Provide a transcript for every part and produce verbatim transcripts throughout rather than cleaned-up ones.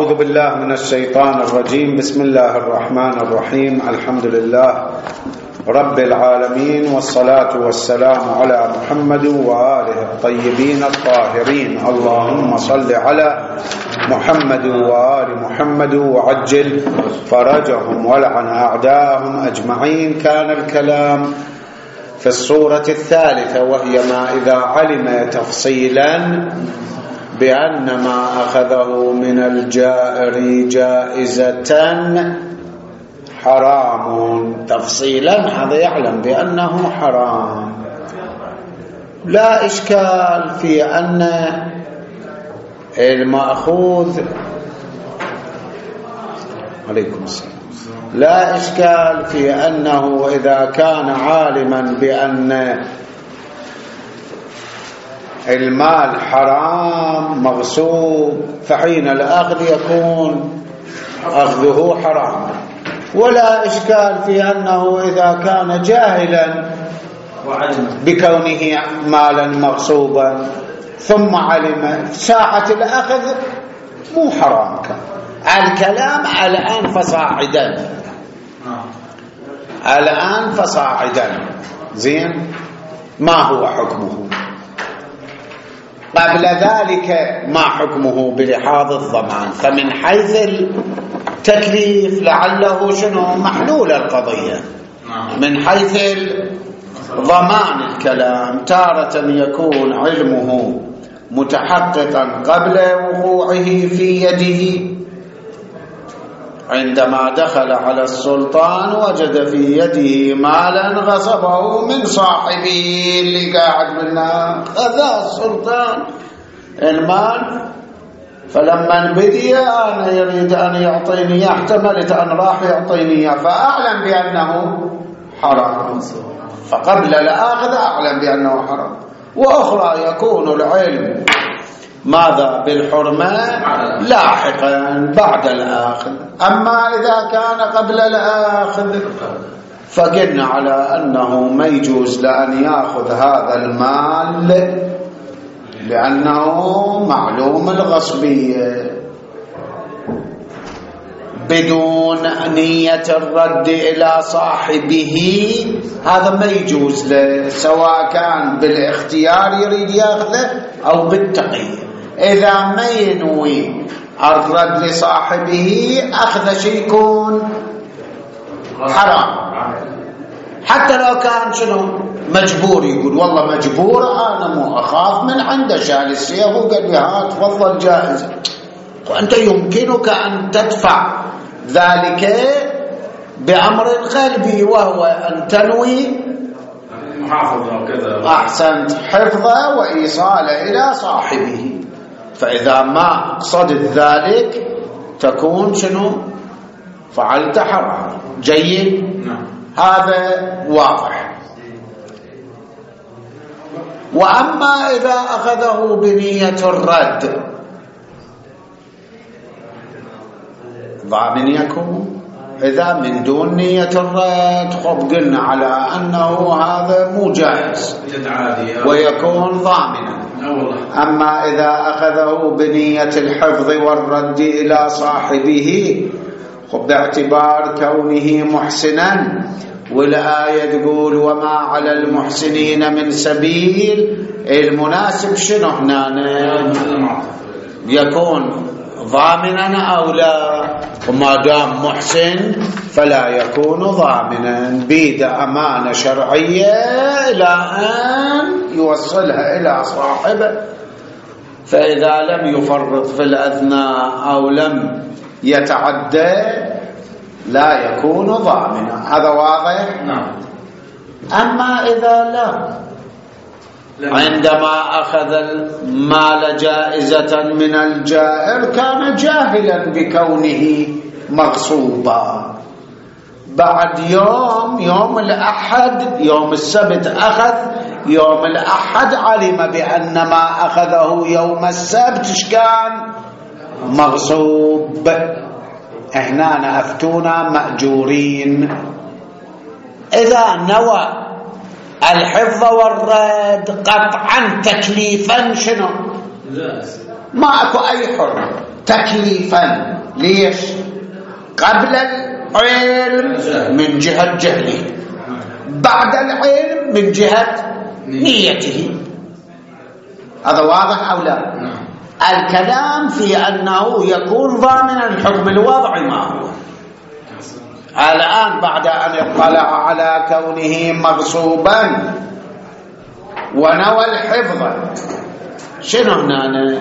أعوذ بالله من الشيطان الرجيم. بسم الله الرحمن الرحيم. الحمد لله رب العالمين، والصلاة والسلام على محمد وآله الطيبين الطاهرين. اللهم صل على محمد وآل محمد وعجل فرجهم ولعن أعداءهم أجمعين. كان الكلام في الصورة الثالثة، وهي ما إذا علم تفصيلا بأن ما أخذه من الجائر جائزة حرام. تفصيلا هذا يعلم بأنه حرام. لا إشكال في أن المأخوذ عليكم السلام لا إشكال في أنه إذا كان عالما بأن المال حرام مغصوب، فحين الأخذ يكون أخذه حرام. ولا إشكال في أنه إذا كان جاهلا بكونه مالا مغصوبا ثم علم ساعة الأخذ مو حرام. كان الكلام الآن فصاعدا الآن فصاعدا زين. ما هو حكمه؟ قبل ذلك ما حكمه بلحاظ الضمان؟ فمن حيث التكليف لعله شنو محلول القضية. من حيث ضمان الكلام تارة يكون علمه متحققا قبل وقوعه في يده، عندما دخل على السلطان وجد في يده مالا غصبه من صاحبه اللي قاعد منها، خذ السلطان المال. فلما بدي أنا يريد أن يعطيني، احتملت أن راح يعطيني، فأعلم بأنه حرام. فقبل الآخذ أعلم بأنه حرام. وأخرى يكون العلم ماذا بالحرمة لاحقا بعد الآخذ. أما إذا كان قبل الآخذ فقلنا على أنه ما يجوز لأن يأخذ هذا المال لأنه معلوم الغصبية بدون نية الرد إلى صاحبه. هذا ما يجوز له، سواء كان بالاختيار يريد يأخذه أو بالتقية. إذا ما ينوي الرد لصاحبه أخذ شيء يكون حرام، حتى لو كان شنو مجبور. يقول والله مجبور، أنا مو أخاف من عنده شال السيف وقال لي هات تفضل جائزة. وأنت يمكنك أن تدفع ذلك بأمر قلبي، وهو أن تنوي أحسنت حفظه وإيصاله إلى صاحبه. فإذا ما قصدت ذلك تكون شنو فعلت حرام. جيد، هذا واضح. وأما إذا أخذه بنية الرد ضامن يكون. إذا من دون نية الرد خب قلنا على أنه هذا مو جائز ويكون ضامنا. أما إذا أخذه بنية الحفظ والرد إلى صاحبه خب باعتبار كونه محسنا، والآية تقول وما على المحسنين من سبيل. المناسب شنو هنا؟ يكون ضامنا أو لا؟ وما دام محسن فلا يكون ضامنا. بيد أمانة شرعية إلى أن يوصلها إلى صاحبه. فإذا لم يفرط في الأثناء أو لم يتعدى لا يكون ضامنا. هذا واضح؟ نعم. أما إذا لا، عندما أخذ المال جائزة من الجائر كان جاهلا بكونه مغصوبا. بعد يوم يوم الأحد يوم السبت أخذ، يوم الأحد علم بأن ما أخذه يوم السبت كان مغصوب. احنا أفتونا مأجورين. إذا نوى الحفظ والرد قطعا تكليفا شنو؟ ما اكو اي حر تكليفا. ليش؟ قبل العلم من جهة جهله، بعد العلم من جهة نيته. هذا واضح أو لا؟ الكلام في أنه يكون ضامنا الحكم الوضعي ما هو. الآن بعد أن اطلع على كونه مغصوبا ونوى الحفظ، شنو هنا؟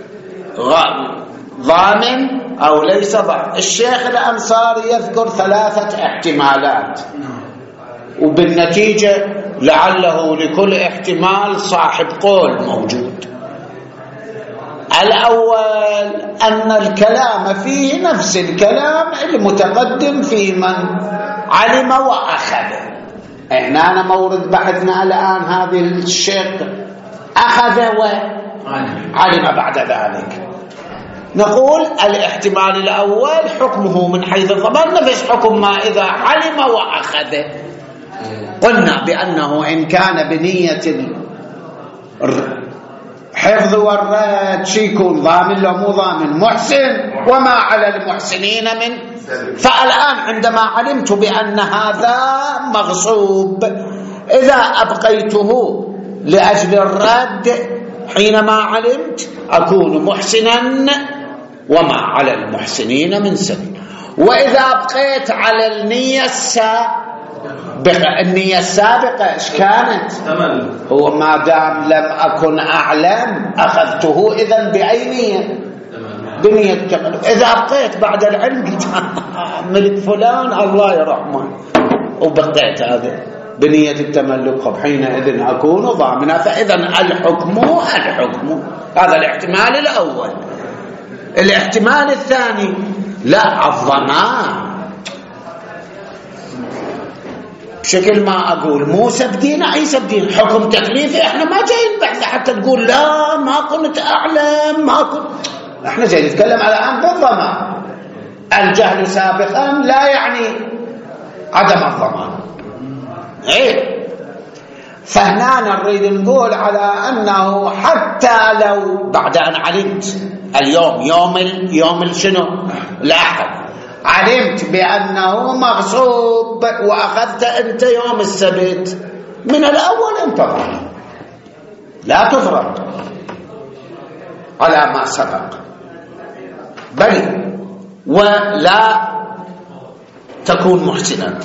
ضامن أو ليس ضامن؟ الشيخ الأنصاري يذكر ثلاثة احتمالات، وبالنتيجة لعله لكل احتمال صاحب قول موجود. الأول أن الكلام فيه نفس الكلام المتقدم في من علم وأخذ. إحنا أنا مورد بحثنا الآن هذه الشيخ أخذ وعلم بعد ذلك. نقول الاحتمال الأول حكمه من حيث الضمان نفس حكم ما إذا علم وأخذ. قلنا بأنه إن كان بنية الحفظ والرد شيكون ضامن لو مو ضامن محسن، وما على المحسنين من. فالآن عندما علمت بأن هذا مغصوب، إذا أبقيته لأجل الرد حينما علمت أكون محسنا وما على المحسنين من سبيل. وإذا أبقيت على النية السابقة، النية السابقة إيش كانت؟ هو ما دام لم أكن أعلم أخذته إذن بأي نية؟ بنية التملك. إذا أبقيت بعد العلم قلت ملك فلان الله يرحمه وبقيت هذا بنية التملك، حينئذ أكون ضامنا. فإذا الحكم الحكم. هذا الاحتمال الأول. الاحتمال الثاني لا، الضمان بشكل ما أقول مو سبدين عيسى بدين حكم تكليفي. احنا ما جايين بحث حتى تقول لا ما كنت أعلم ما كنت. احنا جايين نتكلم على الآن بالضمان. الجهل سابقا لا يعني عدم الضمان. ايه، فهنا نريد نقول على أنه حتى لو بعد أن علمت اليوم يوم ال يوم ال شنو الأحد علمت بأنه مغصوب وأخذت أنت يوم السبت، من الأول أنت ضامن، لا تفرط على ما سبق، بل ولا تكون محسنا.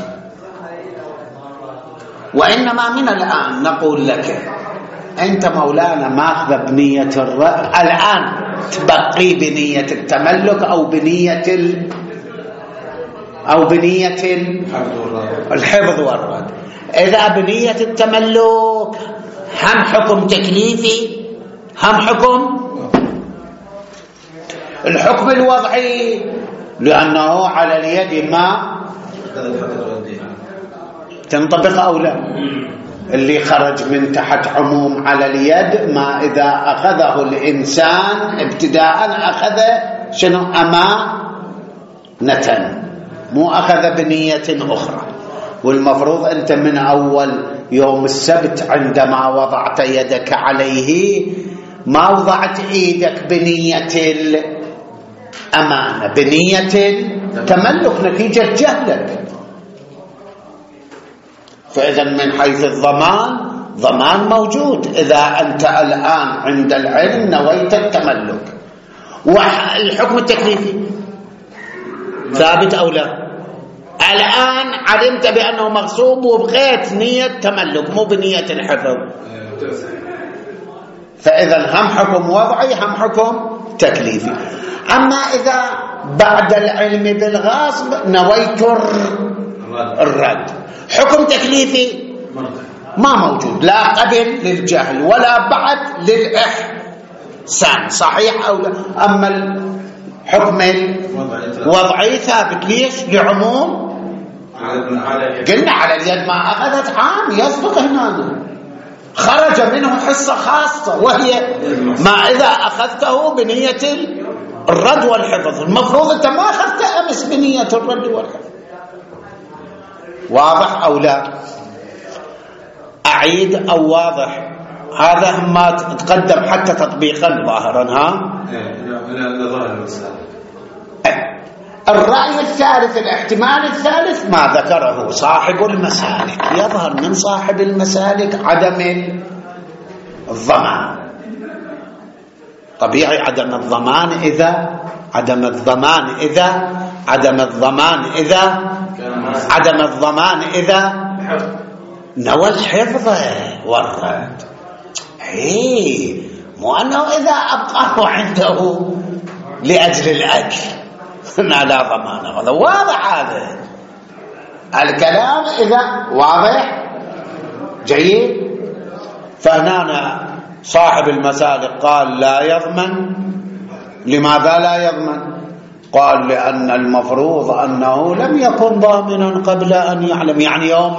وإنما من الآن نقول لك أنت مولانا ماخذ بنية الرد، الآن تبقي بنية التملك أو بنية ال أو بنية الحفظ والرد. إذا بنية التملك هم حكم تكليفي هم حكم الحكم الوضعي، لأنه على اليد ما تنطبق أو لا. اللي خرج من تحت عموم على اليد ما إذا أخذه الإنسان ابتداء أخذ شنو أمانة، مو أخذ بنية أخرى. والمفروض أنت من أول يوم السبت عندما وضعت يدك عليه ما وضعت إيدك بنية الأمانة، بنية التملك نتيجة جهلك. فإذا من حيث الضمان ضمان موجود إذا أنت الآن عند العلم نويت التملك. والحكم التكليفي ثابت أو لا؟ الآن علمت بأنه مغصوب وبغيت نية تملك مو بنية الحفظ، فإذا هم حكم وضعي هم حكم تكليفي. أما إذا بعد العلم بالغصب نويت الرد، حكم تكليفي ما موجود، لا قبل للجهل ولا بعد للإحسان، صحيح أو لا؟ أما الحكم الوضعي ثابت. ليش؟ لعموم قلنا على اليد ما أخذت عام يسبق هنا، خرج منه حصة خاصة وهي ما إذا أخذته بنية الرد والحفظ. المفروض أنت ما أخذت أمس بنية الرد والحفظ. واضح أو لا؟ أعيد أو واضح؟ هذا ما تقدم حتى تطبيقا ظاهرا. ها إلى ظاهر المسألة. الرأي الثالث، الاحتمال الثالث ما ذكره صاحب المسالك، يظهر من صاحب المسالك عدم الضمان. طبيعي عدم الضمان إذا عدم الضمان إذا عدم الضمان إذا عدم الضمان إذا نوى الحفظ والرد. هي مو أنه إذا أبقاه عنده لأجل الأكل ما لا ضمان. هذا واضح، هذا الكلام إذا واضح جيد. فهنا صاحب المسالك قال لا يضمن. لماذا لا يضمن؟ قال لأن المفروض أنه لم يكن ضامنا قبل أن يعلم، يعني يوم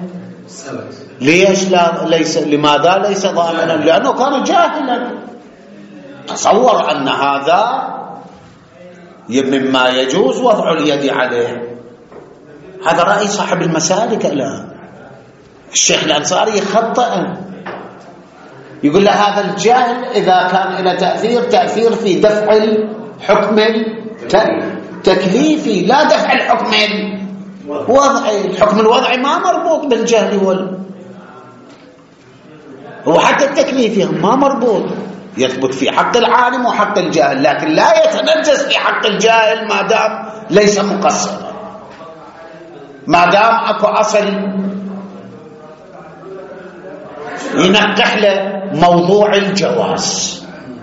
ليش لا ليس لماذا ليس ضامنا؟ لأنه كان جاهلا. تصور أن هذا مما يجوز وضع اليد عليه. هذا رأي صاحب المسالك الآن. الشيخ الأنصاري يخطئ، يقول له هذا الجهل إذا كان له تأثير تأثير في دفع الحكم التكليفي لا دفع الحكم الوضعي. الحكم الوضعي ما مربوط بالجهل وال هو حتى التكليفي ما مربوط، يثبت في حق العالم وحق الجاهل، لكن لا يتنجس في حق الجاهل ما دام ليس مقصرا، ما دام اكو اصل ينقح له موضوع الجواز.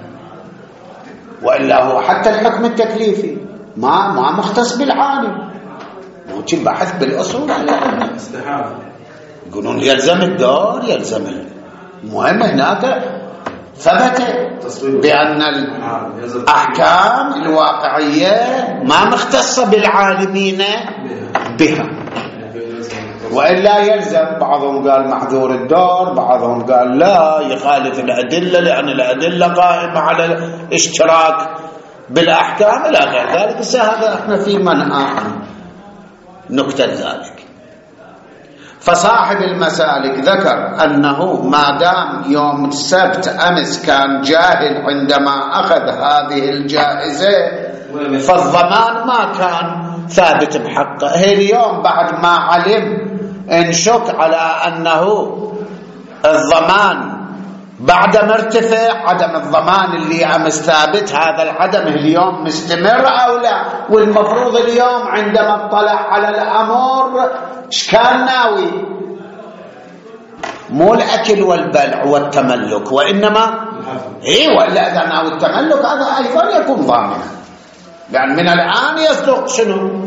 والا هو حتى الحكم التكليفي ما ما مختص بالعالم، ممكن بحث بالاصول على يقولون يلزم الدار يلزم. المهم هناك ثبت بأن الأحكام الواقعية ما مختصة بالعالمين بها، وإلا يلزم. بعضهم قال محذور الدار، بعضهم قال لا يخالف الأدلة لأن الأدلة قائمة على الاشتراك بالأحكام إلى غير ذلك. بس هذا احنا في منع نكتة ذلك. فصاحب المسالك ذكر أنه ما دام يوم السبت أمس كان جاهل عندما أخذ هذه الجائزة فالضمان ما كان ثابت بحقه. اليوم بعد ما علم انشك على أنه الضمان بعد ما ارتفع، عدم الضمان اللي أمس ثابت هذا العدم اليوم مستمر أو لا. والمفروض اليوم عندما اطلع على الأمر ايش كان ناوي؟ مو الأكل والبلع والتملك، وإنما إيه ولا إذا ناوي التملك هذا أيضا يكون ضامنا، لأن من الآن يصدق شنو؟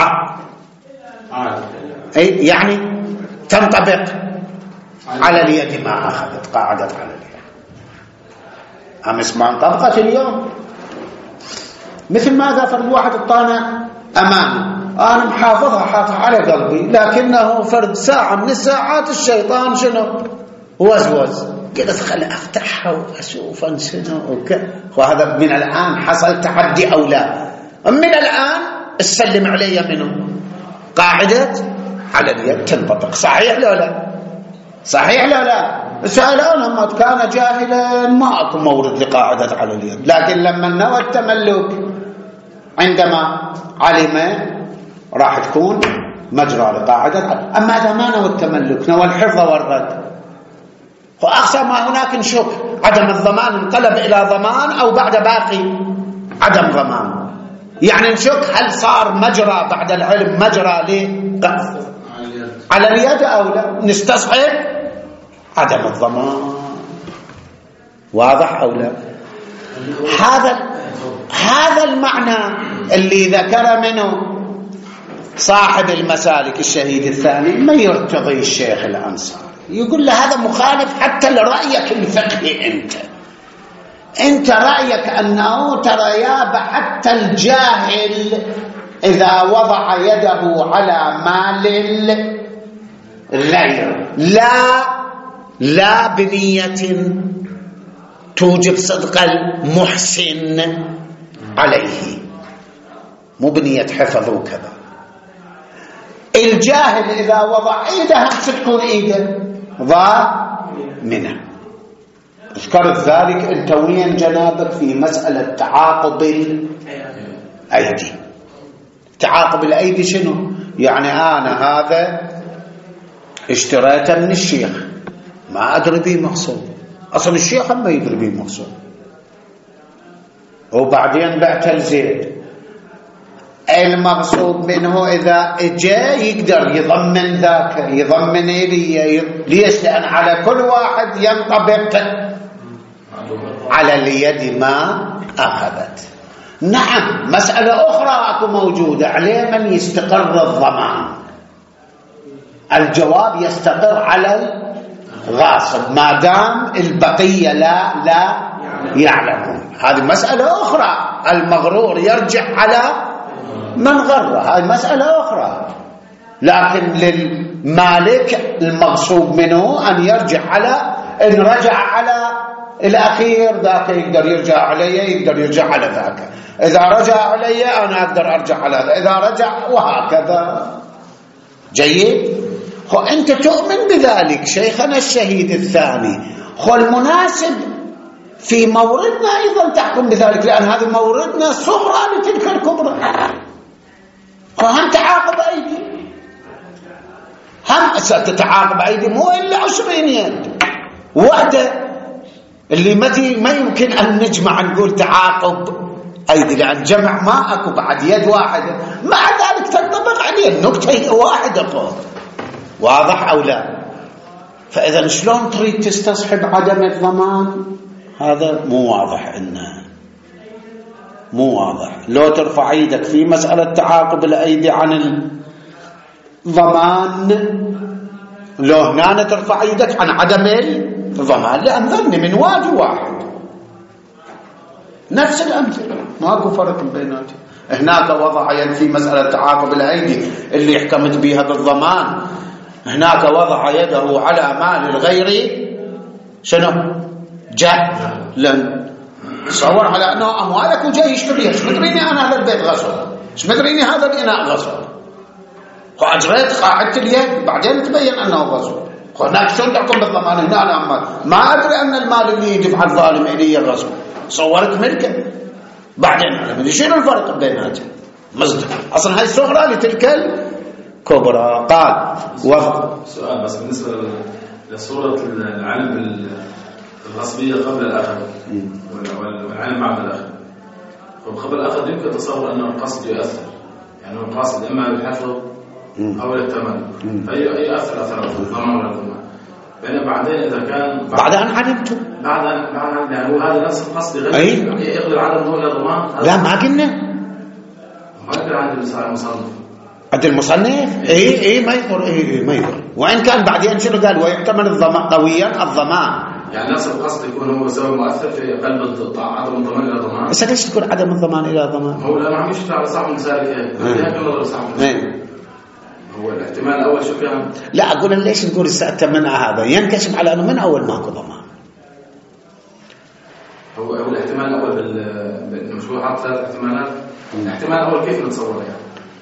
إيه يعني تنطبق على اليد ما أخذت، قاعدت على اليد. أمس ما انطبقت اليوم، مثل ماذا فرد واحد الطانة أمامي أنا محافظها حاطها على قلبي، لكنه فرد ساعة من الساعات الشيطان شنو وزوز، قلت خلي أفتحها وأشوف أن شنو وكذا. وهذا من الآن حصل تحدي أو لا؟ من الآن السلم علي منه قاعدة على اليد تنطبق. صحيح لا لا؟ صحيح لا لا؟ سألون لما كان جاهلا ما أكو مورد لقاعدة على اليد، لكن لما نوى التملك عندما علم راح تكون مجرى لقاعدة. أما إذا ما نوى التملك نوى الحفظ والرد، وأقصى ما هناك نشك عدم الضمان انقلب إلى ضمان أو بعد باقي عدم ضمان. يعني نشك هل صار مجرى بعد العلم مجرى ليه على اليد أو لا، نستصحب عدم الضمان. واضح أو لا؟ هذا هذا المعنى اللي ذكر منه صاحب المسالك الشهيد الثاني ما يرتضي الشيخ الأنصاري. يقول له هذا مخالف حتى لرأيك الفقهي. أنت أنت رأيك أنه ترى يا حتى الجاهل إذا وضع يده على مال غير لا لا بنية توجب صدق المحسن عليه، مو بنية حفظ وكذا. الجاهل إذا وضع إيده تكون إيده ضامنة، ذكرت ذلك أنت وين جنابك في مسألة تعاقب الأيدي. تعاقب الأيدي شنو؟ يعني أنا هذا اشتريته من الشيخ ما أدري به مقصود، أصل الشيخ ما يدري به مقصود، وبعدين بعته لزيد. المقصود منه إذا جاء يقدر يضمن ذاك، يضمن لي. ليش؟ لأن على كل واحد ينطبق على اليد ما أخذت. نعم مسألة أخرى أكو موجودة، عليه من يستقر الضمان. الجواب يستقر على الغاصب ما دام البقية لا لا يعلمون. هذه مسألة أخرى. المغرور يرجع على من غره، هذه مسألة أخرى. لكن للمالك المغصوب منه أن يرجع على، إن رجع على الأخير ذاك يقدر يرجع علي، يقدر يرجع على ذاك. إذا رجع علي أنا أقدر أرجع على ذاك، إذا رجع وهكذا. جيد؟ خو أنت تؤمن بذلك شيخنا الشهيد الثاني، خو المناسب في موردنا أيضا تحكم بذلك، لأن هذا موردنا صغرى لتلك الكبرى. هم تعاقب أيدي، هم ستتعاقب أيدي مو إلا عشرين يد واحدة، اللي ما يمكن أن نجمع نقول تعاقب أيدي، لأن جمع ما أكو بعد يد واحدة، مع ذلك تنطبق عليه النكتة واحدة فوق. واضح أو لا؟ فإذا شلون تريد تستصحب عدم الضمان؟ هذا مو واضح، إنه مو واضح. لو ترفع ايدك في مسألة تعاقب الأيدي عن الضمان، لو هنا ترفع ايدك عن عدم الضمان، لأن ظني من واجه واحد، نفس الأمثلة ماكو فرق بيناتهم. هناك وضع يد في مسألة تعاقب الأيدي اللي حكمت بها بالضمان، هناك وضع يده على مال الغير شنو؟ جهلا. تصور على أنه أموالك وجاي يشتريها، ايش مدريني أنا هذا البيت غصب، ايش مدريني هذا الإناء غصب، وأجريت قاعدة اليد بعدين تبين أنه غصب. هناك شلون تحكم بالضمان؟ هنا الأموال ما أدري أن المال اللي يدفع الظالم إلي غصب، صورت ملكه بعدين أنا بدي شنو الفرق بيناتهم؟ مصدر أصلا هاي الصغرى لتلك الكبرى. قال وضع سؤال بس بالنسبة لصورة العلم الغصبية قبل الأخذ والعلم بعد الأخذ، فقبل الأخذ يمكن تصور أنه القصد يؤثر، يعني القصد إما بالحفظ أو الثمن، فأي يؤثر أثر الضمان ولا الضمان. بينما بعدين إذا كان بعد أن علمته، بعد أن بعد أن يعني هو هذا نفس القصد يغلب يغلب على الضمان إلى ضمان. لا ما قلنا ما يقدر عند المصنف، عند المصنف إيه إيه ما يقدر، إيه ما يقدر. وإن كان بعدين شنو قال؟ ويحتمل الضمان قويا الضمان، يعني نفس القصد يكون هو سبب مؤثر في قلب عدم الضمان الى ضمان. بس ليش تكون عدم الضمان الى ضمان؟ هو لا ما عم يشتغل على صاحب المسالك هيك نظر صاحب المسالك. هو الاحتمال الاول شو كان؟ لا اقول ليش نقول الساعه منع هذا ينكشف على انه من اول ماكو ضمان. هو هو الاحتمال الاول بالمشروع حط ثلاث احتمالات. الاحتمال الاول كيف نتصور يعني؟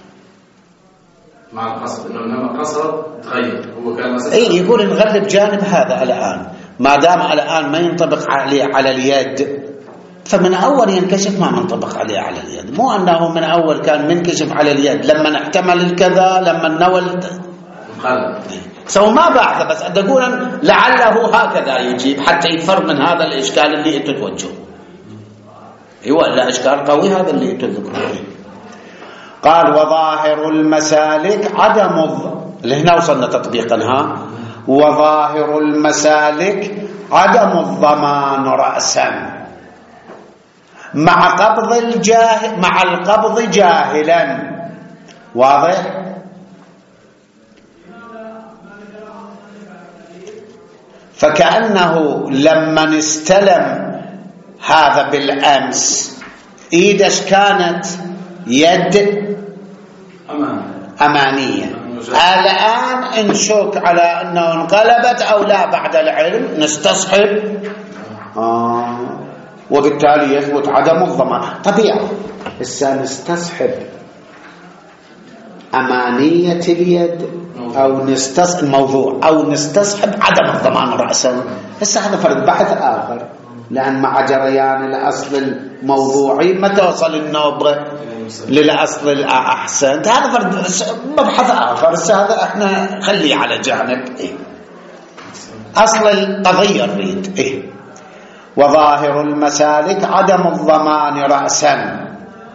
مع القصد انه لما قصد تغير هو كان مثلا اي يقول نغلب جانب هذا الان، ما دام الآن ما ينطبق عليه على اليد فمن أول ينكشف ما منطبق عليه على اليد، مو أنه من أول كان منكشف على اليد لما نحتمل الكذا لما نول سو ما بعث. بس أد أقول لعله هكذا يجيب حتى يفر من هذا الإشكال اللي أنت توجهه. أيوة لا إشكال قوي هذا اللي أنت تذكره. قال وظاهر المسالك عدم الض... لهنا وصلنا تطبيقا ها. وظاهر المسالك عدم الضمان رأسا مع قبض الجاهل مع القبض جاهلا. واضح؟ فكأنه لما استلم هذا بالأمس إيدش كانت يد أمانية، الآن نشك على أنه انقلبت أو لا بعد العلم نستصحب آه. وبالتالي يثبت عدم الضمان. طبيعي هسه نستصحب أمانية اليد أو نستصحب الموضوع أو نستصحب عدم الضمان رأسا. هسه هذا فرد بحث آخر، لأن مع جريان الأصل الموضوعي متى وصل النوبة للأصل الأحسن، هذا فرد مبحث آخر. هسه هذا احنا خليه على جانب. إيه؟ أصل القضية نريد. إيه؟ وظاهر المسالك عدم الضمان رأسا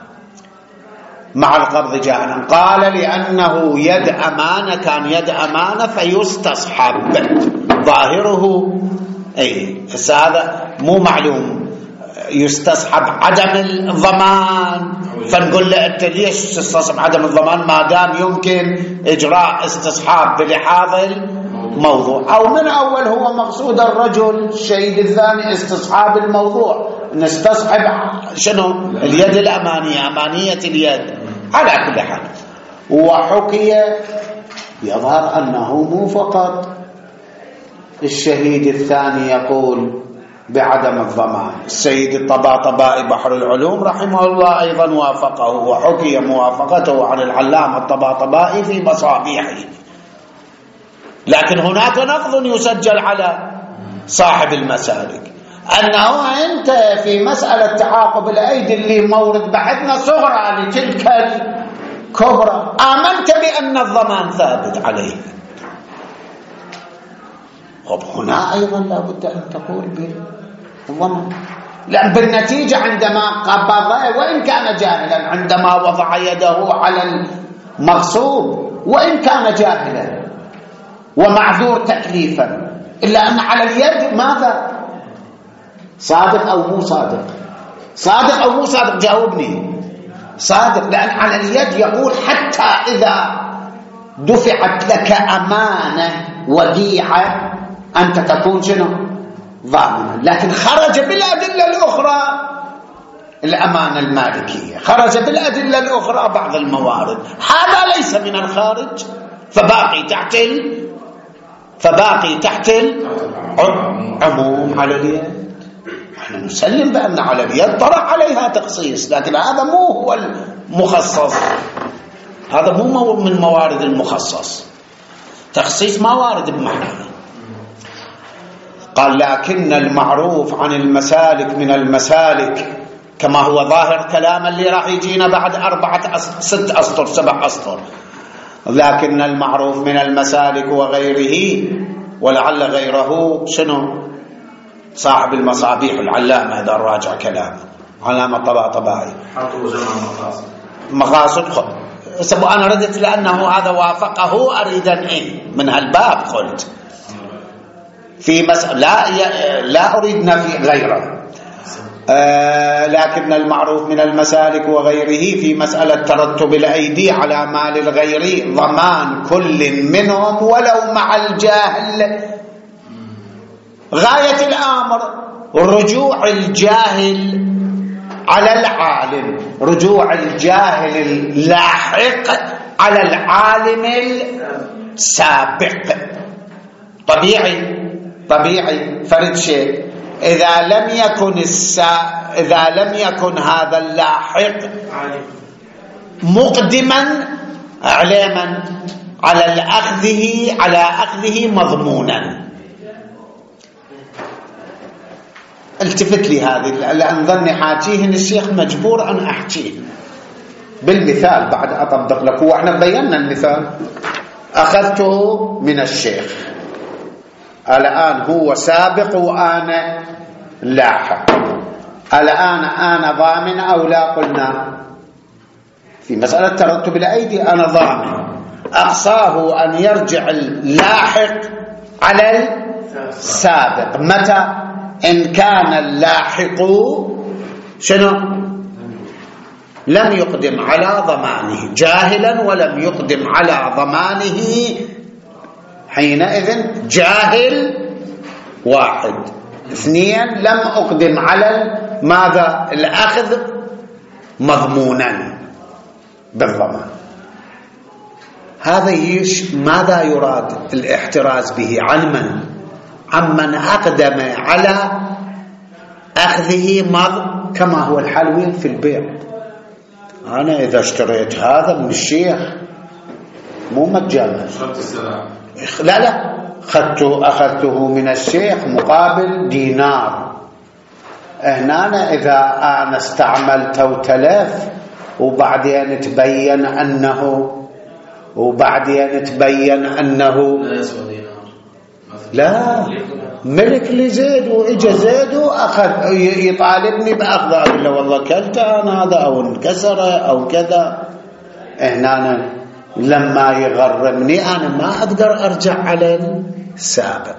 مع القبض جاهلا. قال لأنه يد أمانة، كان يد أمانة فيستصحب ظاهره. أي هذا مو معلوم، يستصحب عدم الضمان، فنقول له أنت ليش تستصحب عدم الضمان ما دام يمكن إجراء استصحاب بلحاظ الموضوع، أو من أول هو مقصود الرجل. الشيء الثاني استصحاب الموضوع، نستصحب شنو اليد الأمانية، أمانية اليد. على كل حال وحكي يظهر أنه مو فقط الشهيد الثاني يقول بعدم الضمان، السيد الطباطبائي بحر العلوم رحمه الله أيضا وافقه، وحكي موافقته عن العلامة الطباطبائي في مصابيحه. لكن هناك نقض يسجل على صاحب المسالك، أنه أنت في مسألة تعاقب الأيدي اللي مورد بحثنا صغرى لتلك الكبرى آمنت بأن الضمان ثابت عليه. طب هنا أيضا لابد أن تقول بالضمان، لأن بالنتيجة عندما قبض وإن كان جاهلا، عندما وضع يده على المغصوب وإن كان جاهلا ومعذور تكليفا، إلا أن على اليد ماذا؟ صادق أو مو صادق؟ صادق أو مو صادق؟ جاوبني. صادق، لأن على اليد يقول حتى إذا دفعت لك أمانة وديعة أنت تكون شنو؟ ضامنا. لكن خرج بالأدلة الأخرى الأمانة المالكية، خرج بالأدلة الأخرى بعض الموارد، هذا ليس من الخارج، فباقي تحت ال... فباقي تحت العموم على اليد. احنا نسلم بأن على اليد طرأ عليها تخصيص، لكن هذا مو هو المخصص، هذا مو من موارد المخصص، تخصيص ما وارد بمحله. قال لكن المعروف عن المسالك من المسالك كما هو ظاهر كلام اللي راح يجينا بعد أربعة ست أسطر سبع أسطر، لكن المعروف من المسالك وغيره، ولعل غيره شنو؟ صاحب المصابيح العلامة إذا راجع كلامه، علامة طباطبائي حطوا جمع مقاصد مقاصد خب سبو. أنا ردت لأنه هذا وافقه أريد أن إيه من هالباب قلت في مسألة لا, لا أريد نفي غيره. آه لكن المعروف من المسالك وغيره في مسألة ترتب الأيدي على مال الغير ضمان كل منهم ولو مع الجاهل. غاية الأمر رجوع الجاهل على العالم، رجوع الجاهل اللاحق على العالم السابق. طبيعي طبيعي فرد شيء، إذا لم يكن السا... إذا لم يكن هذا اللاحق مقدما علما على الأخذه على أخذه مضمونا. التفت لي هذه لأن ظني حاجيه الشيخ مجبور أن أحكيه بالمثال بعد أطبق لك. وإحنا بينا المثال أخذته من الشيخ، الآن هو سابق وأنا لاحق، الآن أنا ضامن أو لا؟ قلنا في مسألة ترتب الأيدي أنا ضامن، أقصاه أن يرجع اللاحق على السابق. متى؟ إن كان اللاحق شنو؟ لم يقدم على ضمانه، جاهلا ولم يقدم على ضمانه، حينئذ جاهل واحد. اثنين لم أقدم على ماذا؟ الأخذ مضمونا بالضمان. هذا يش ماذا يراد الاحتراز به؟ عن من؟ عمن أقدم على أخذه مض كما هو الحال في البيع. أنا إذا اشتريت هذا من الشيخ مو مجانا، شرط السلام. لا لا أخذته, أخذته من الشيخ مقابل دينار. هنا إذا أنا استعملته تلف وبعدين تبين أنه وبعدين تبين أنه لا ملك لزيد وإجا زيد وأخذ يطالبني بأخذ، أقول له والله كلته أنا هذا أو انكسر أو كذا. هنا لما يغرمني أنا ما أقدر أرجع على السابق.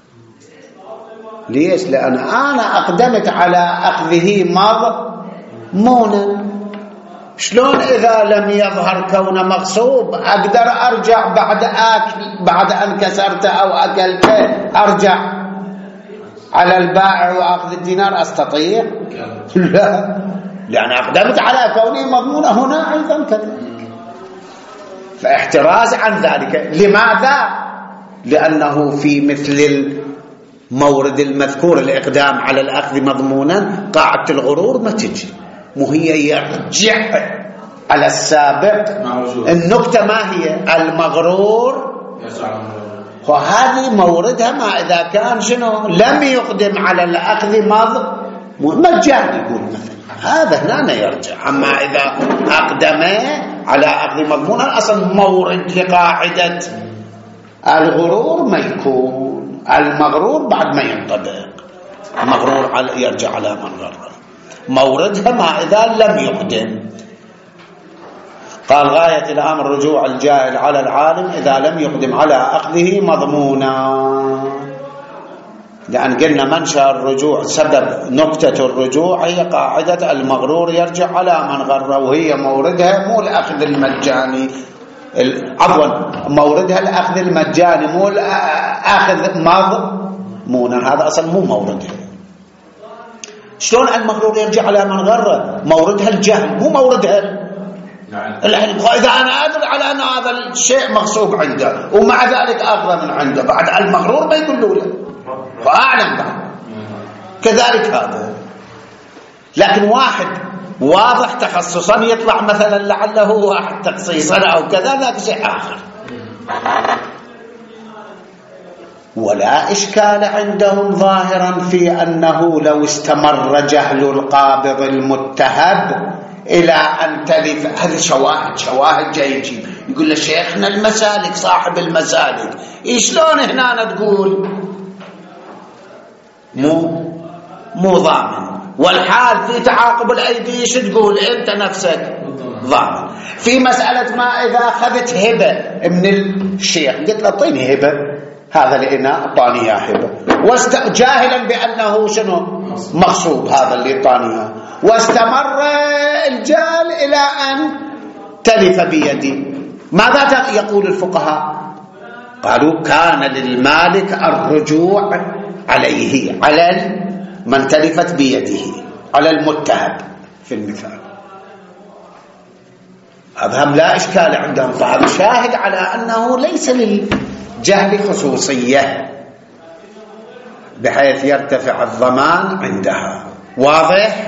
ليش؟ لأن أنا أقدمت على أخذه مضمونا. شلون إذا لم يظهر كونه مغصوب أقدر أرجع بعد أكل بعد أن كسرته أو أكلته أرجع على البائع وأخذ الدينار؟ أستطيع؟ لا، لأن أقدمت على كونه مضمونة هنا أيضا كذلك. فاحتراز عن ذلك. لماذا؟ لأنه في مثل المورد المذكور الإقدام على الأخذ مضمونا قاعدة الغرور ما تجي، مو هي يرجع على السابق. النكتة ما هي؟ المغرور وهذه موردها ما إذا كان شنو لم يقدم على الأخذ مجاني يقول مثلا، هذا هنا يرجع. أما إذا أقدم على أخذ مضمونا أصلا مورد لقاعدة الغرور ما يكون، المغرور بعد ما ينطبق، المغرور يرجع على من غرر. موردها ما إذا لم يقدم. قال غاية الأمر رجوع الجاهل على العالم إذا لم يقدم على أخذه مضمونا. لأن قلنا منشأ الرجوع سبب نكتة الرجوع هي قاعدة المغرور يرجع على من غر، وهي موردها مو الأخذ المجاني، عفوا موردها الأخذ المجاني مو الأخذ مضمونا، هذا أصلا مو موردها. شلون المغرور يرجع على من غر؟ موردها الجهل مو موردها العلم. إذا أنا أدري على أن هذا الشيء مغصوب عنده ومع ذلك أخذ من عنده، بعد المغرور ما يقول له وأعلم بعد كذلك هذا. لكن واحد واضح تخصصا يطلع مثلا لعله واحد تخصيصا أو كذا، ذاك شيء آخر. ولا إشكال عندهم ظاهرا في أنه لو استمر جهل القابض المتهب إلى أن تلف. هذه شواهد شواهد جاي يجيب يقول له شيخنا المسالك صاحب المسالك، شلون هنا تقول مو مو ضامن، والحال في تعاقب الأيدي ايش تقول انت نفسك ضامن. في مسألة ما إذا أخذت هبة من الشيخ قلت له اعطيني هبة، هذا الإناء اعطاني اياه هبة، جاهلا بأنه شنو مغصوب هذا اللي اعطاني، واستمر الجال إلى أن تلف بيدي. ماذا يقول الفقهاء؟ قالوا كان للمالك الرجوع عليه على من تلفت بيده، على المتهب في المثال. هذا لا إشكال عندهم، فهذا شاهد على أنه ليس للجهل خصوصية بحيث يرتفع الضمان عندها. واضح؟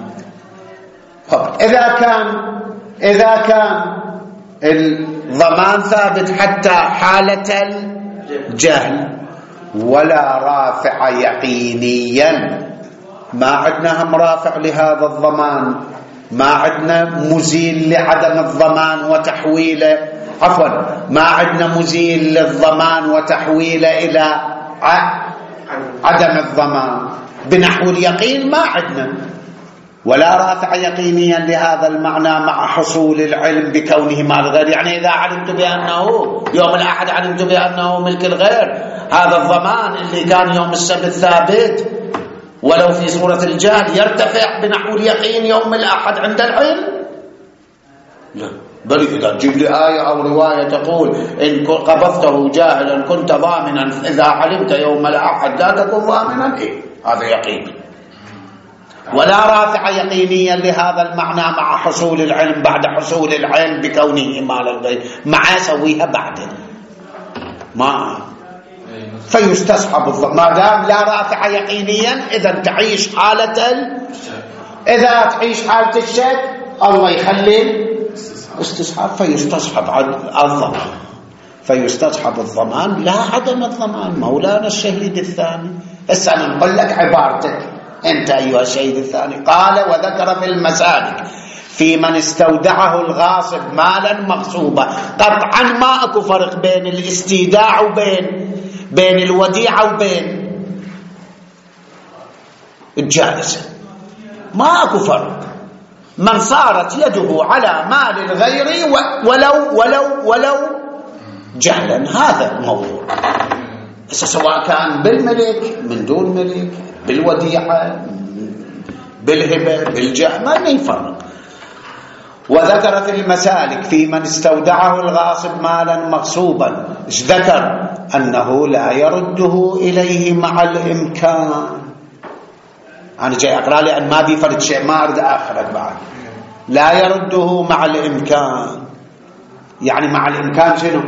إذا كان إذا كان الضمان ثابت حتى حالة الجهل ولا رافع يقينيا، ما عندنا هم رافع لهذا الضمان، ما عندنا مزيل لعدم الضمان وتحويله، عفوا ما عندنا مزيل للضمان وتحويله إلى عدم الضمان بنحو اليقين، ما عندنا. ولا رافع يقينيا لهذا المعنى مع حصول العلم بكونه مال الغير. يعني إذا علمت بأنه يوم الأحد علمت بأنه ملك الغير، هذا الضمان اللي كان يوم السبت ثابت ولو في صورة الجهل يرتفع بنحو اليقين يوم الأحد عند العلم؟ لا، بل إذا تجيب لي آية أو رواية تقول إن قبضته جاهلا كنت ضامنا، إذا علمت يوم الأحد لا تكون ضامنا، إيه هذا يقين. ولا رافع يقينيا لهذا المعنى مع حصول العلم بعد حصول العلم بكونه مال الغير، مع سويها بعد ما فيستصحب الضمان. ما دام لا رافع يقينيا إذا تعيش حالة ال... إذا تعيش حالة الشك الله يخلي استصحاب فيستصحب الضمان. فيستصحب الضمان لا عدم الضمان. مولانا الشهيد الثاني هسه أنا نقول لك عبارتك أنت أيها الشهيد الثاني. قال وذكر في المسالك في من استودعه الغاصب مالا مغصوبا. قطعا ما أكو فرق بين الاستيداع وبين بين الوديعة وبين الجائزة، ما أكو فرق. من صارت يده على مال الغير ولو ولو ولو جهلا، هذا الموضوع. سواء كان بالملك من دون ملك، بالوديعة، بالهبة، بالجاه، ما يفرق. وذكر في المسالك في من استودعه الغاصب مالا مغصوبا، ايش ذكر؟ أنه لا يرده إليه مع الإمكان. أنا جاي أقرأ لأن ما بيفرد شيء، ما أرد آخرك بعد. لا يرده مع الإمكان، يعني مع الإمكان شنو؟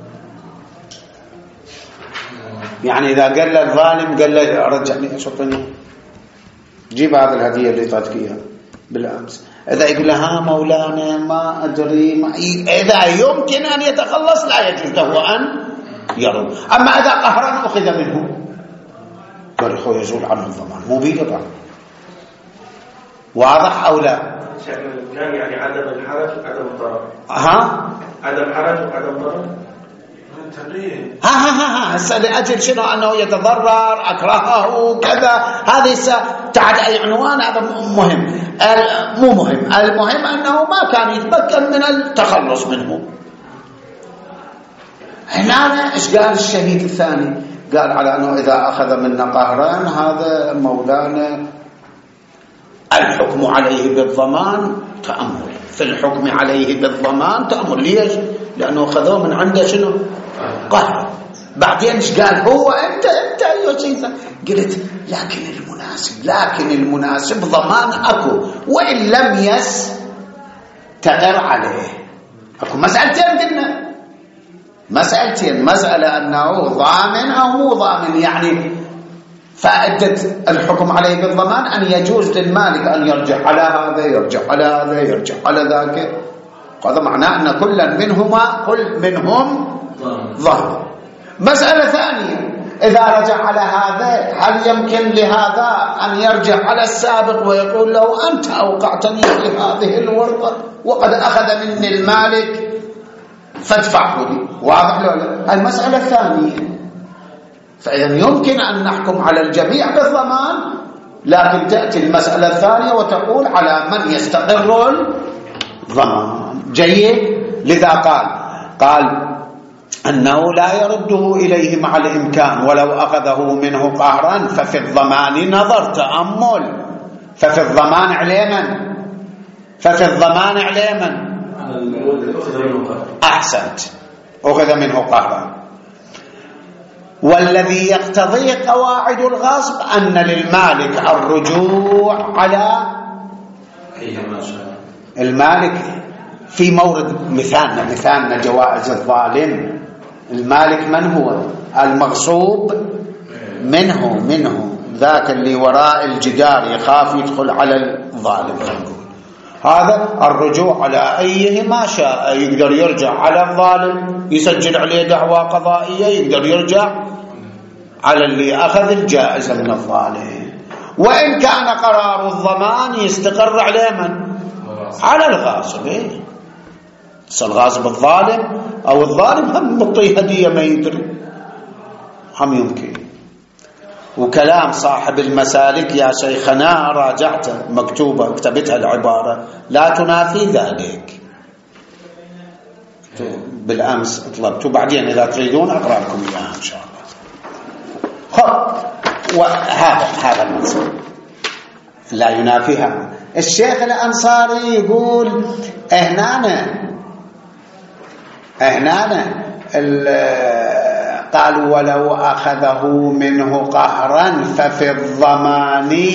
يعني إذا قال له الظالم قال له رجعني شوفني جيب هذا الهدية اللي طاتك إياها بالأمس، إذا يقول ها مولانا ما أدري ما إذا يمكن أن يتخلص لا يجوز له أن يرد. أما إذا قهرا أخذ منه قال أخو يزول عنه الضمان، مو بيده. واضح أو لا؟ كان يعني عدم الحرج عدم الضرر. ها؟ عدم حرج وعدم ضرر. ها ها ها هسه لأجل شنو؟ أنه يتضرر أكرهه كذا، هذه تعد أي عنوان. هذا مهم مو مهم، المهم أنه ما كان يتمكن من التخلص منه. هنا إيش قال الشهيد الثاني؟ قال على أنه إذا أخذ منا قهران هذا مولانا الحكم عليه بالضمان تأمل. في الحكم عليه بالضمان تأمل. ليش؟ لأنه أخذوه من عنده شنو؟ قهر. بعدين ايش قال هو؟ انت انت ايوه شيء قلت لكن المناسب لكن المناسب ضمان اكو وان لم يستقر عليه. اكو مسألتين قلنا، مسألتين، مسألة انه ضامن او مو ضامن. يعني فائدة الحكم عليه بالضمان ان يجوز للمالك ان يرجع على هذا يرجع على هذا يرجع على ذاك. هذا معناه ان كل منهما كل منهم ضامن. مسألة ثانية، إذا رجع على هذا هل يمكن لهذا أن يرجع على السابق ويقول له أنت أوقعتني في هذه الورطة وقد أخذ مني المالك فادفعه لي؟ واضح له لا؟ المسألة الثانية. فإذا يمكن أن نحكم على الجميع بالضمان، لكن تأتي المسألة الثانية وتقول على من يستقر الضمان. جيد. لذا قال قال أنه لا يرده إليه مع الإمكان ولو أخذه منه قهرا ففي الضمان نظر تأمل. ففي الضمان عليما ففي الضمان عليما أحسنت أخذ منه قهرا. والذي يقتضي قواعد الغصب أن للمالك الرجوع على المالك في مورد مثالنا مثالنا جوائز الظالم. المالك من هو؟ المغصوب منه منه ذاك اللي وراء الجدار يخاف يدخل على الظالم. هذا الرجوع على أيه ما شاء، يقدر يرجع على الظالم يسجل عليه دعوى قضائية، يقدر يرجع على اللي أخذ الجائزة من الظالم. وإن كان قرار الضمان يستقر عليه من؟ على الغاصب. الغاصب الظالم أو الظالم هم بطيه هدية ما يدري، هم يمكن. وكلام صاحب المسالك يا شيخنا راجعته مكتوبة كتبتها العبارة لا تنافي ذلك. بالأمس طلبت وبعدين إذا تريدون أقرأ لكم إياها إن شاء الله. خب وهذا هذا المنصب لا ينافيها. الشيخ الأنصاري يقول هنا هنا قال ولو أخذه منه قهرا ففي الضمان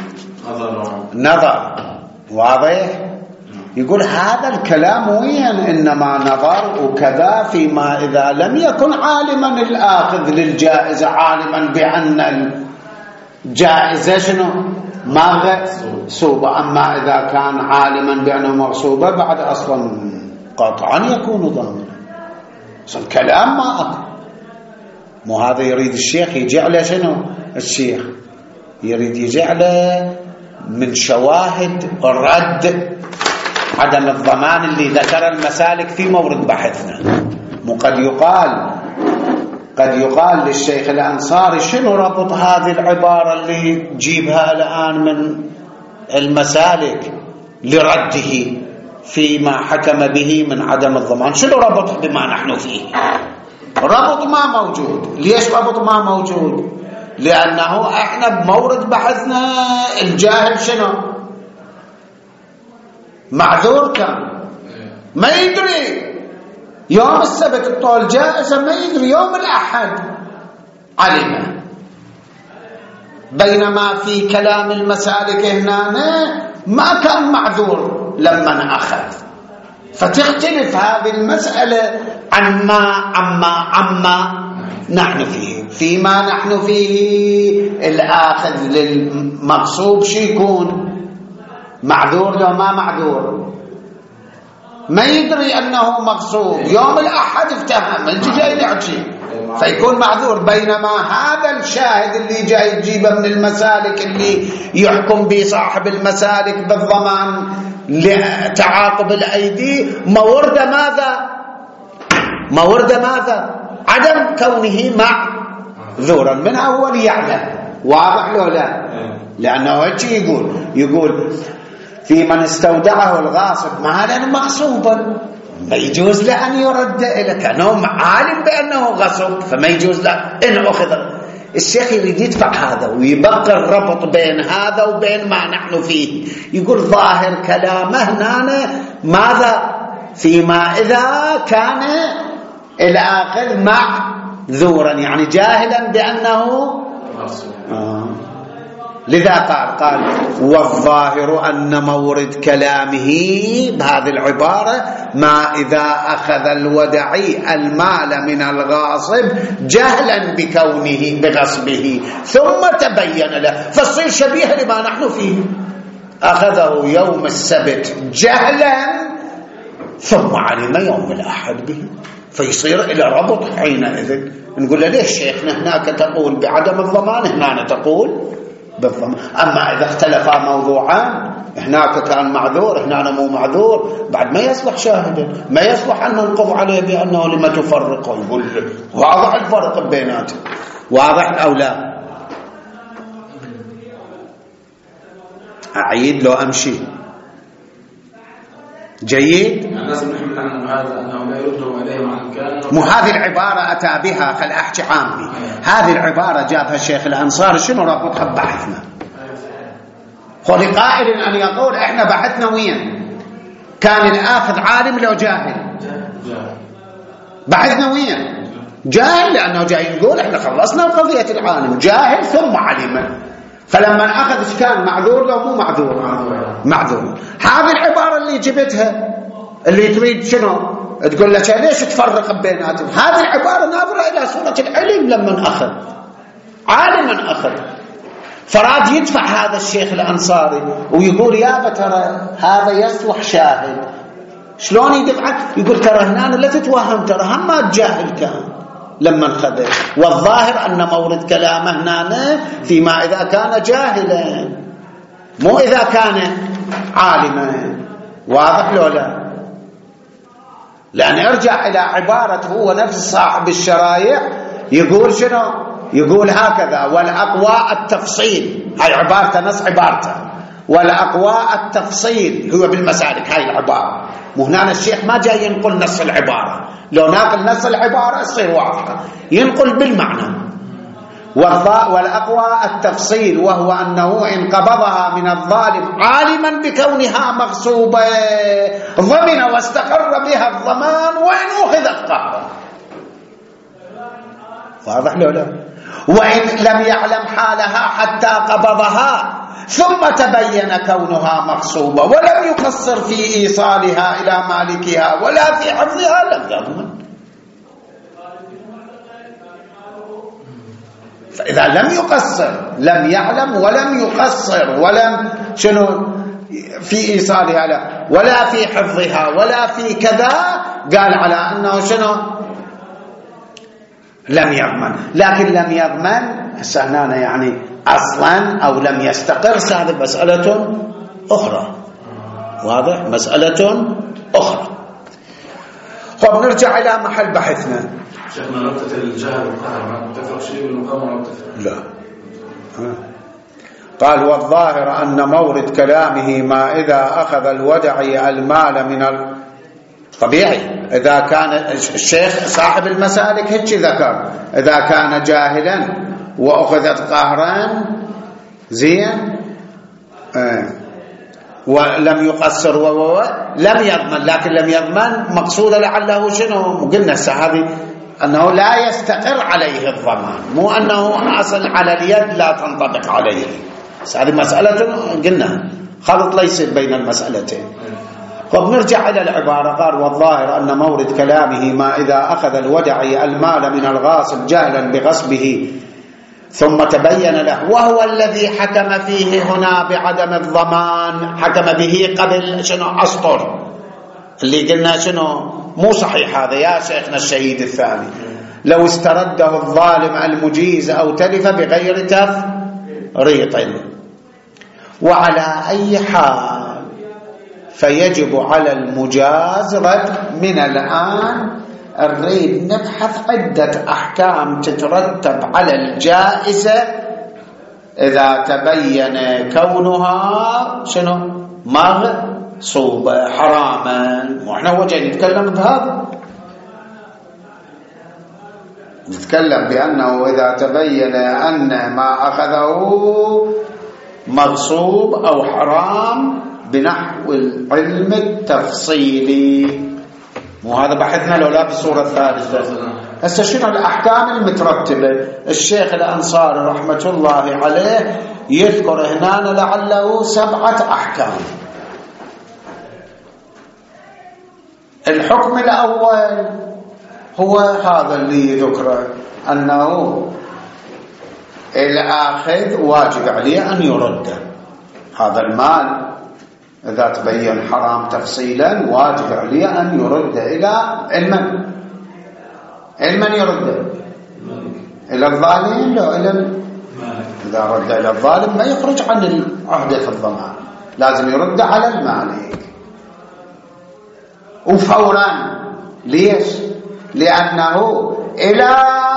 نظر. واضح؟ يقول هذا الكلام وين إنما نظر وكذا فيما إذا لم يكن عالما الآخذ للجائزة عالما بأن الجائزة شنو مغصوبة. أما إذا كان عالما بأنه مغصوبة بعد أصلا قطعا يكون ضامنا. الكلام ما أكو. مو هذا يريد الشيخ يجعله شنو؟ الشيخ يريد يجعله من شواهد الرد عدم الضمان اللي ذكر المسالك في مورد بحثنا. مو قد يقال قد يقال للشيخ الأنصاري شنو ربط هذه العبارة اللي تجيبها الآن من المسالك لرده فيما حكم به من عدم الضمان، شنو ربط بما نحن فيه؟ ربط ما موجود. ليش ربط ما موجود؟ لأنه احنا بمورد بحثنا الجاهل شنو؟ معذور كان ما يدري يوم السبت الطول جائزة، ما يدري يوم الأحد علم. بينما في كلام المسالك هنا ما كان معذور لما أخذ. فتختلف هذه المسألة عما عما عما نحن فيه. فيما نحن فيه الآخذ للمغصوب شو يكون؟ معذور لو ما معذور؟ ما يدري أنه مغصوب، يوم الأحد افتهم انت جاي نحكي فيكون معذور. بينما هذا الشاهد اللي جاي تجيبه من المسالك اللي يحكم به صاحب المسالك بالضمان لتعاقب الأيدي مورد ماذا؟ مورد ماذا؟ عدم كونه معذورا من أول يعلم. واضح له لا؟ لأنه هيك يقول يقول في من استودعه الغاصب مالا مغصوبا ما يجوز له أن يرد إلى كأنه عالم بأنه غصب، فما يجوز له إن أخذ. الشيخ يريد يدفع هذا ويبقى الربط بين هذا وبين ما نحن فيه. يقول ظاهر كلامه هنا ماذا؟ فيما إذا كان الآخذ معذورا يعني جاهلا بأنه آه. لذا قال قال والظاهر أن مورد كلامه بهذه العبارة ما إذا أخذ الودعي المال من الغاصب جهلا بكونه بغصبه ثم تبين له، فتصير شبيهة لما نحن فيه. أخذه يوم السبت جهلا ثم علم يوم الأحد به، فيصير إلى ربط حينئذ. نقول له ليش شيخنا هناك تقول بعدم الضمان هنا تقول بالضمان؟ أما إذا اختلفا موضوعان هناك كان معذور هنا مو معذور بعد ما يصلح شاهدا، ما يصلح أن ننقض عليه بأنه لما تفرقه. يقول واضح الفرق بيناتهم، واضح أو لا؟ أعيد لو أمشي جيد؟ لازم نحمل عنه هذا أنه لا يرجع إليه مع كان. مو هذه العبارة أتى بها خل أحكي عامي. هذه العبارة جابها الشيخ الأنصاري شنو ربطها ببحثنا؟ خذ قائل أن يقول إحنا بحثنا وين؟ كان الآخذ عالم لو جاهل؟ بحثنا وين؟ جاهل، لأنه جاي يقول إحنا خلصنا قضية العالم جاهل ثم علم. فلما أخذ كان معذور لو مو معذور؟ معذور. هذه العبارة اللي جبتها اللي تريد شنو تقول لك ليش تفرق بيناتهم؟ هذه العبارة ناظرة إلى صورة العلم لما أخذ عالما أخذ. فراد يدفع هذا الشيخ الأنصاري ويقول يا ترى هذا يصلح شاهد. شلون يدفع؟ يقول ترى هنا لا تتوهم، ترى هم ما جاهل كان لما انخذ. والظاهر أن مورد كلامه هنا فيما إذا كان جاهلا مو إذا كان عالما. واضح لو لا؟ لأن يرجع إلى عبارة هو نفس صاحب الشرايع يقول شنو؟ يقول هكذا والأقوى التفصيل. هاي عبارته نص عبارته والأقوى التفصيل هو بالمسالك. هاي العبارة مو هنا الشيخ ما جاي ينقل نص العبارة، لو ناقل نص العبارة يصير واضحة، ينقل بالمعنى. والأقوى التفصيل وهو أنه إن قبضها من الظالم عالما بكونها مغصوبة ضمن واستقر بها الضمان وإن أخذت قهرا. واضح له لا؟ وإن لم يعلم حالها حتى قبضها ثم تبين كونها مغصوبة ولم يقصر في إيصالها إلى مالكها ولا في حفظها لم يضمن. فإذا لم يقصر لم يعلم ولم يقصر ولم شنو في إيصالها لا ولا في حفظها ولا في كذا، قال على أنه شنو لم يضمن. لكن لم يضمن هسه هنا يعني أصلا أو لم يستقر، هذه مسألة أخرى. واضح؟ مسألة أخرى. طب نرجع إلى محل بحثنا. شيخنا نقطة الجهل والقهر ما تفرق شيء بالمقام ولا تفرق؟ لا. قال والظاهر أن مورد كلامه ما إذا أخذ الودعي المال من الطبيعي، إذا كان الشيخ صاحب المسالك هيك ذكر، إذا كان جاهلا وأخذت قهرا زين آه. ولم يقصر و لم يضمن. لكن لم يضمن مقصود لعله شنو؟ قلنا هذه أنه لا يستقر عليه الضمان، مو أنه أصل على اليد لا تنطبق عليه. هذه مسألة قلنا خلط ليس بين المسألتين. طب نرجع إلى العبارة. قال والظاهر أن مورد كلامه ما إذا أخذ الودعي المال من الغاصب جهلا بغصبه ثم تبين له، وهو الذي حكم فيه هنا بعدم الضمان، حكم به قبل شنو أسطر اللي قلنا شنو مو صحيح هذا يا شيخنا الشهيد الثاني، لو استرده الظالم المجيز أو تلف بغير تفريط. وعلى أي حال فيجب على المجاز رد. من الآن نريد نبحث عدة أحكام تترتب على الجائزة إذا تبين كونها شنو مغصوبة حراما. وإحنا هو جاي نتكلم بهذا، نتكلم بأنه إذا تبين أن ما أخذه مغصوب أو حرام بنحو العلم التفصيلي. مو هذا بحثنا لو لا بالصورة الثالثة. هسه شنو الأحكام المترتبة؟ الشيخ الأنصاري رحمة الله عليه يذكر هنا لعله سبعة أحكام. الحكم الأول هو هذا اللي ذكره، أنه الآخذ واجب عليه أن يرد هذا المال إذا تبين حرام تفصيلا، واجب عليه أن يرد إلى المن المن يرد إلى الظالم. لا إلى إذا رد إلى الظالم ما يخرج عن عهدة الضمان، لازم يرد على المالك وفورا. ليش؟ لأنه إلى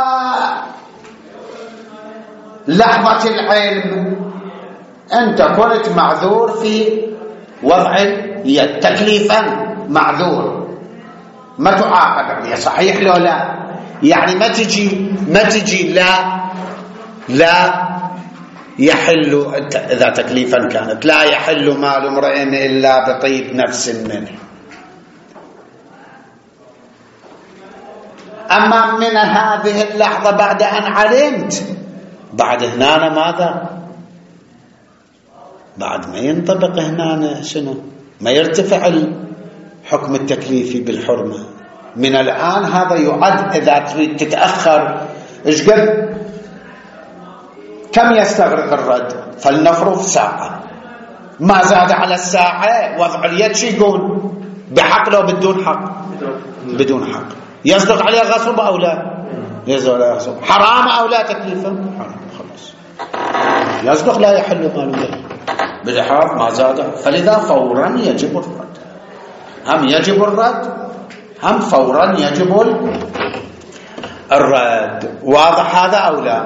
لحظة العلم أنت كنت معذور في وضع اليد تكليفا، معذور ما تعاقب عليه، صحيح لو لا؟ يعني ما تجي ما تجي لا لا يحل إذا تكليفا كانت لا يحل مال امرئ إلا بطيب نفس منه. أما من هذه اللحظة بعد أن علمت، بعد هنا ماذا؟ بعد ما ينطبق هنا شنو؟ ما يرتفع الحكم التكليفي بالحرمة. من الآن هذا يعد إذا تريد تتأخر إيش قد كم يستغرق الرد؟ فلنفرض ساعة، ما زاد على الساعة وضع اليد شي يقول بحق لو بدون حق؟ بدون حق. يصدق عليه غصب أو لا؟ يصدق عليه غصب. حرام أو لا تكليفا؟ حرام. خلاص يصدق لا يحل ماله بالإحرام ما زاد. فلذا فورا يجب الرد، هم يجب الرد هم فورا يجب الرد. واضح هذا أو لا؟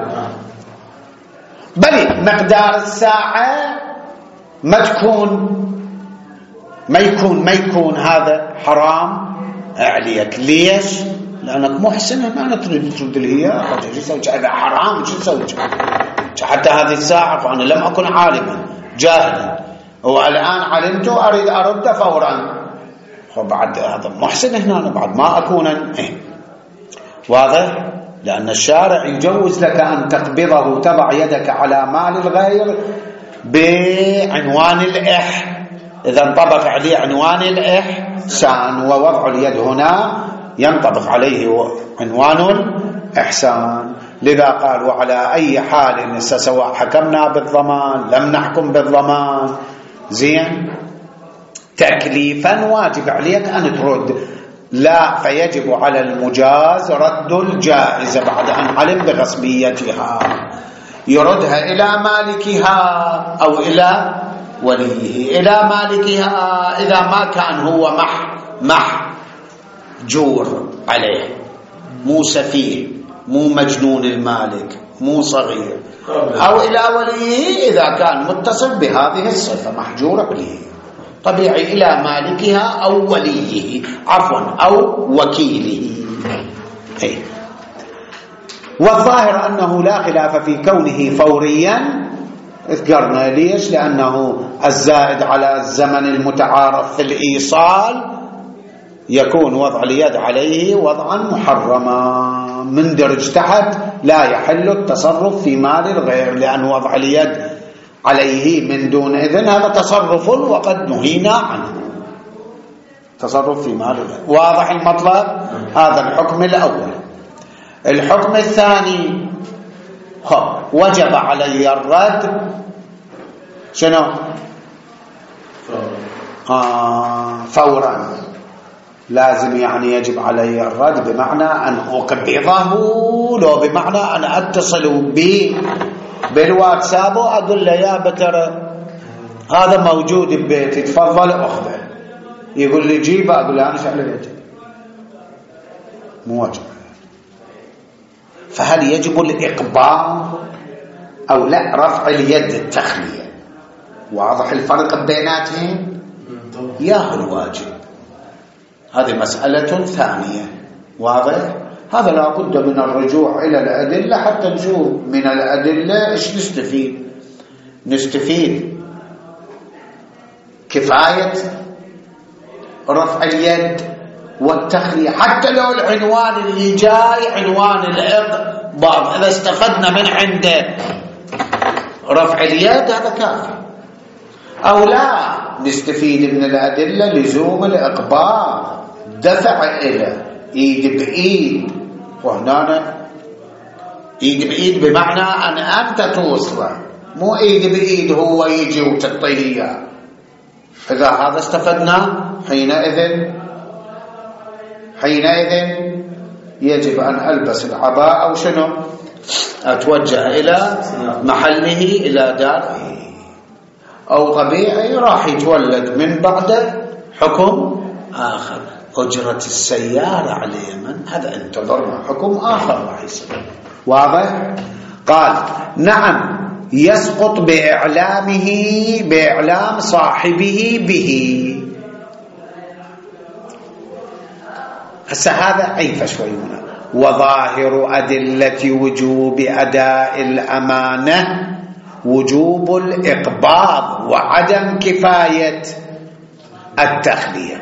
بل مقدار الساعة ما تكون ما يكون ما يكون هذا حرام عليك. ليش؟ لأنك محسن ما تريد ترد لي هي هذا حرام. شو تسوي حتى هذه الساعة وأنا لم أكن عالما جاهلا والآن علمت أريد أرد فورا. وبعد هذا محسن هنا بعد ما أكون إيه. واضح؟ لأن الشارع يجوز لك أن تقبضه تضع يدك على مال الغير بعنوان الإح، إذا انطبق عليه عنوان الإحسان، ووضع اليد هنا ينطبق عليه عنوان الإحسان. لذا قال وعلى أي حال سواء حكمنا بالضمان لم نحكم بالضمان زين تكليفا واجب عليك أن ترد. لا، فيجب على المجاز رد الجائزة بعد أن علم بغصبيتها، يردها إلى مالكها أو إلى وليه. إلى مالكها إذا ما كان هو مح محجور عليه، مو سفيه، مو مجنون المالك، مو صغير، أو إلى وليه إذا كان متصف بهذه الصفة محجور عليه. طبيعي إلى مالكها أو وليه، عفوا أو وكيله. أي. والظاهر أنه لا خلاف في كونه فوريا، ذكرنا ليش؟ لأنه الزائد على الزمن المتعارف في الإيصال يكون وضع اليد عليه وضعا محرما، من درج تحت لا يحل التصرف في مال الغير، لأن وضع اليد عليه من دون إذن هذا تصرف وقد نهينا عنه، تصرف في مال الغير. واضح المطلب؟ هذا الحكم الأول. الحكم الثاني، خب وجب علي الرد شنو؟ آه فورا، لازم يعني يجب علي الرد بمعنى أن أقبضه، لو بمعنى أن أتصل به بالواتساب وأقول له يا بتر هذا موجود ببيتي تفضل أخذه، يقول لي جيبه، أقول له أنا فعلا يجب، مو واجب. فهل يجب الإقباض أو لا رفع اليد التخلية؟ واضح الفرق بيناتهم؟ يا الواجب، هذه مسألة ثانية. واضح؟ هذا لا بد من الرجوع إلى الأدلة حتى نشوف من الأدلة إيش نستفيد. نستفيد كفاية رفع اليد والتخلية، حتى لو العنوان اللي جاي عنوان الإقباض، إذا استفدنا من عنده رفع اليد هذا كافي. أو لا نستفيد من الأدلة لزوم الإقباض، دفع إلى إيد بإيد، وهنا إيد بإيد بمعنى أن أنت توصله، مو إيد بإيد هو يجي وتطيه. إذا هذا استفدنا حينئذ حينئذ يجب أن ألبس العباءة أو شنو، أتوجه إلى محله إلى داره، أو طبيعي راح يتولد من بعده حكم آخر. أجرة السيارة على من هذا انتظرنا حكم آخر راح يصير. واضح؟ قال نعم يسقط بإعلامه بإعلام صاحبه به. هسه هذا عيفة شوي هنا. وظاهر أدلة وجوب أداء الأمانة وجوب الإقباض وعدم كفاية التخلية،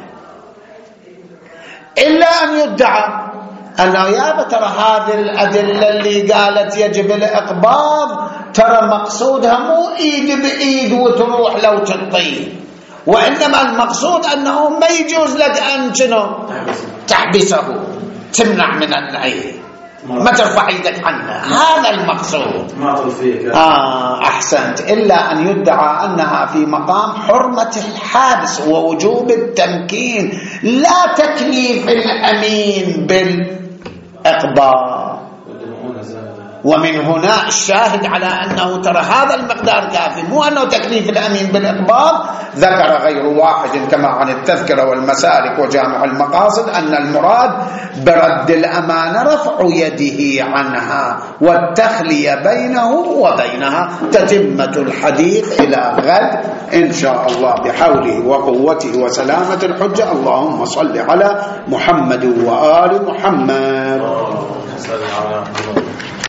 إلا أن يدعى أنه يا ترى هذه الأدلة اللي قالت يجب الإقباض ترى مقصودها مو إيد بإيد وتروح لو تطيب، وإنما المقصود أنه ما يجوز لك أن شنو تحبسه، تمنع من العين، ما ترفع يدك عنه، هذا المقصود. ما فيك آه أحسنت. إلا أن يدعى أنها في مقام حرمة الحبس ووجوب التمكين، لا تكليف الأمين بالإقباض. ومن هنا الشاهد على أنه ترى هذا المقدار كافي، مو أنه تكليف الأمين بالإقباض. ذكر غير واحد كما عن التذكرة والمسالك وجامع المقاصد أن المراد برد الأمانة رفع يده عنها والتخلية بينه وبينها. تتمة الحديث إلى غد إن شاء الله بحوله وقوته وسلامة الحجة. اللهم صل على محمد وآل محمد.